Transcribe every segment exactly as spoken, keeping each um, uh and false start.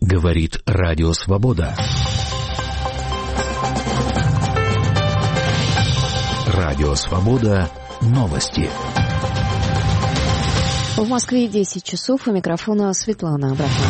Говорит Радио Свобода. Радио Свобода. Новости. В Москве десять часов. У микрофона Светлана Абрахамова.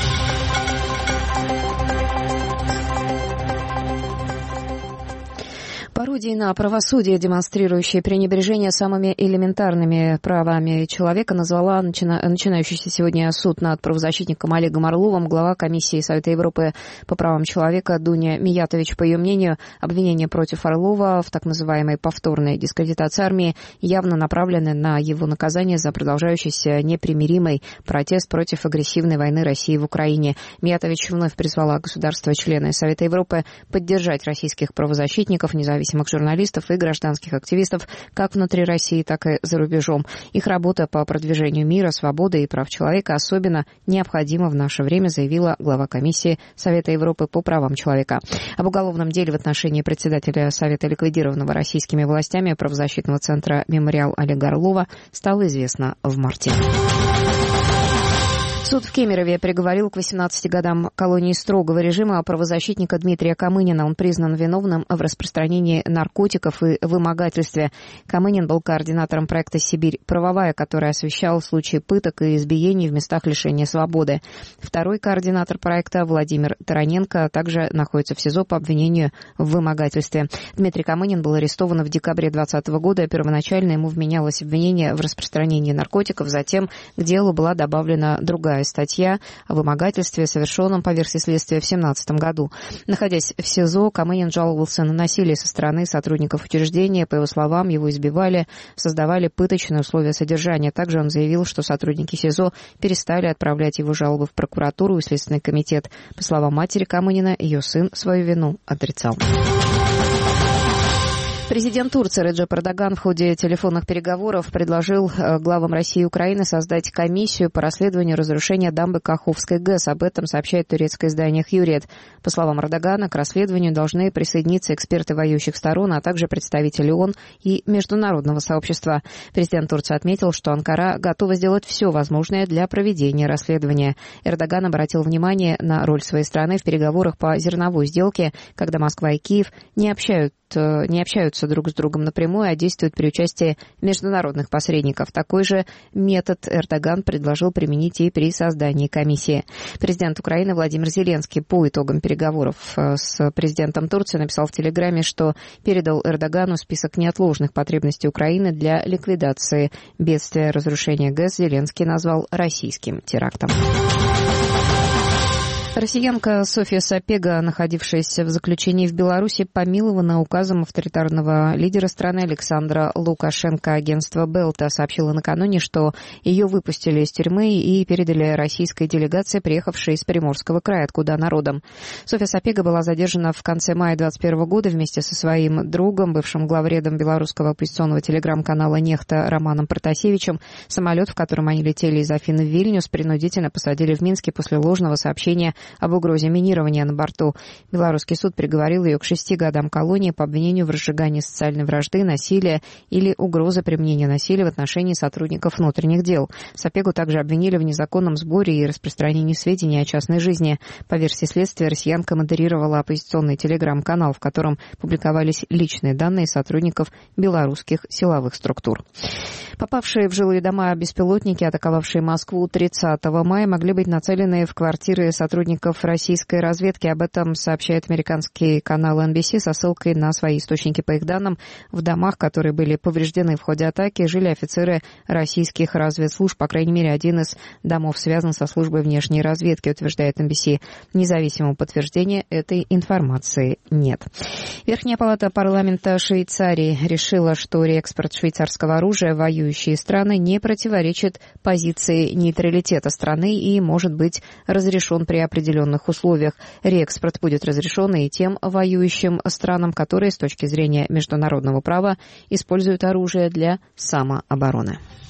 Пародии на правосудие, демонстрирующие пренебрежение самыми элементарными правами человека, назвала начина... начинающийся сегодня суд над правозащитником Олегом Орловым глава комиссии Совета Европы по правам человека Дуня Миятович. По ее мнению, обвинения против Орлова в так называемой повторной дискредитации армии явно направлены на его наказание за продолжающийся непримиримый протест против агрессивной войны России в Украине. Миятович вновь призвала государства-члены Совета Европы поддержать российских правозащитников, независимых журналистов и гражданских активистов как внутри России, так и за рубежом. Их работа по продвижению мира, свободы и прав человека особенно необходима в наше время, заявила глава комиссии Совета Европы по правам человека. Об уголовном деле в отношении председателя Совета ликвидированного российскими властями правозащитного центра «Мемориал» Олега Орлова стало известно в марте. Суд в Кемерове приговорил к восемнадцати годам колонии строгого режима правозащитника Дмитрия Камынина. Он признан виновным в распространении наркотиков и вымогательстве. Камынин был координатором проекта «Сибирь правовая», который освещал случаи пыток и избиений в местах лишения свободы. Второй координатор проекта, Владимир Тараненко, также находится в СИЗО по обвинению в вымогательстве. Дмитрий Камынин был арестован в декабре двадцатого года. Первоначально ему вменялось обвинение в распространении наркотиков. Затем к делу была добавлена другая статья о вымогательстве, совершенном по версии следствия в две тысячи семнадцатом году. Находясь в СИЗО, Камынин жаловался на насилие со стороны сотрудников учреждения. По его словам, его избивали, создавали пыточные условия содержания. Также он заявил, что сотрудники СИЗО перестали отправлять его жалобы в прокуратуру и Следственный комитет. По словам матери Камынина, ее сын свою вину отрицал. Президент Турции Реджеп Эрдоган в ходе телефонных переговоров предложил главам России и Украины создать комиссию по расследованию разрушения дамбы Каховской ГЭС. Об этом сообщает турецкое издание «Хьюрет». По словам Эрдогана, к расследованию должны присоединиться эксперты воюющих сторон, а также представители ООН и международного сообщества. Президент Турции отметил, что Анкара готова сделать все возможное для проведения расследования. Эрдоган обратил внимание на роль своей страны в переговорах по зерновой сделке, когда Москва и Киев не общаются не общаются друг с другом напрямую, а действуют при участии международных посредников. Такой же метод Эрдоган предложил применить и при создании комиссии. Президент Украины Владимир Зеленский по итогам переговоров с президентом Турции написал в Телеграме, что передал Эрдогану список неотложных потребностей Украины для ликвидации бедствия разрушения ГЭС. Зеленский назвал российским терактом. Россиянка Софья Сапега, находившаяся в заключении в Беларуси, помилована указом авторитарного лидера страны Александра Лукашенко. Агентство Белта сообщило накануне, что ее выпустили из тюрьмы и передали российской делегации, приехавшей из Приморского края, откуда она родом. Софья Сапега была задержана в конце мая двадцать первого года вместе со своим другом, бывшим главредом белорусского оппозиционного телеграм-канала «Нехта» Романом Протасевичем. Самолет, в котором они летели из Афин в Вильнюс, принудительно посадили в Минске после ложного сообщения об угрозе минирования на борту. Белорусский суд приговорил ее к шести годам колонии по обвинению в разжигании социальной вражды, насилия или угрозы применения насилия в отношении сотрудников внутренних дел. Сапегу также обвинили в незаконном сборе и распространении сведений о частной жизни. По версии следствия, россиянка модерировала оппозиционный телеграм-канал, в котором публиковались личные данные сотрудников белорусских силовых структур. Попавшие в жилые дома беспилотники, атаковавшие Москву тридцатого мая, могли быть нацелены в квартиры сотрудников российской разведки. Об этом сообщает американский канал эн би си со ссылкой на свои источники. По их данным, в домах, которые были повреждены в ходе атаки, жили офицеры российских разведслужб. По крайней мере, один из домов связан со службой внешней разведки, утверждает эн би си. Независимого подтверждения этой информации нет. Верхняя палата парламента Швейцарии решила, что реэкспорт швейцарского оружия в воюющие страны не противоречит позиции нейтралитета страны и может быть разрешен при определенных условиях. Реэкспорт будет разрешен и тем воюющим странам, которые с точки зрения международного права используют оружие для самообороны.